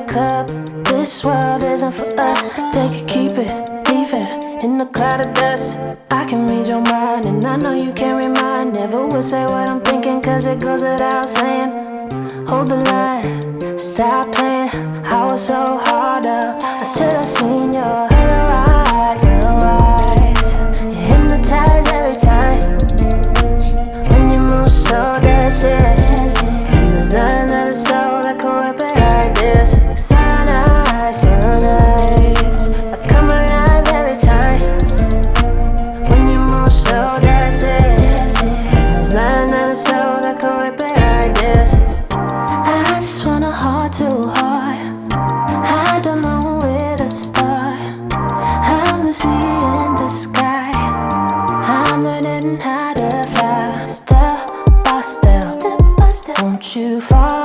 club. This world isn't for us. They could keep it, leave it in the cloud of dust. I can read your mind, and I know you can't read mine. Never would say what I'm thinking, cause it goes without saying. Hold the line, stop playing. I was so hard up until I seen your yellow eyes. You hypnotize every time. When you move so, that's it. And there's not another soul that can whip it like this. So nice, I come alive every time. When you move so, that's it. And there's not another soul that can whip it like this. I just want a heart to heart. I don't know where to start. I'm the sea in the sky. I'm learning how to fly. Step by step, won't you fall?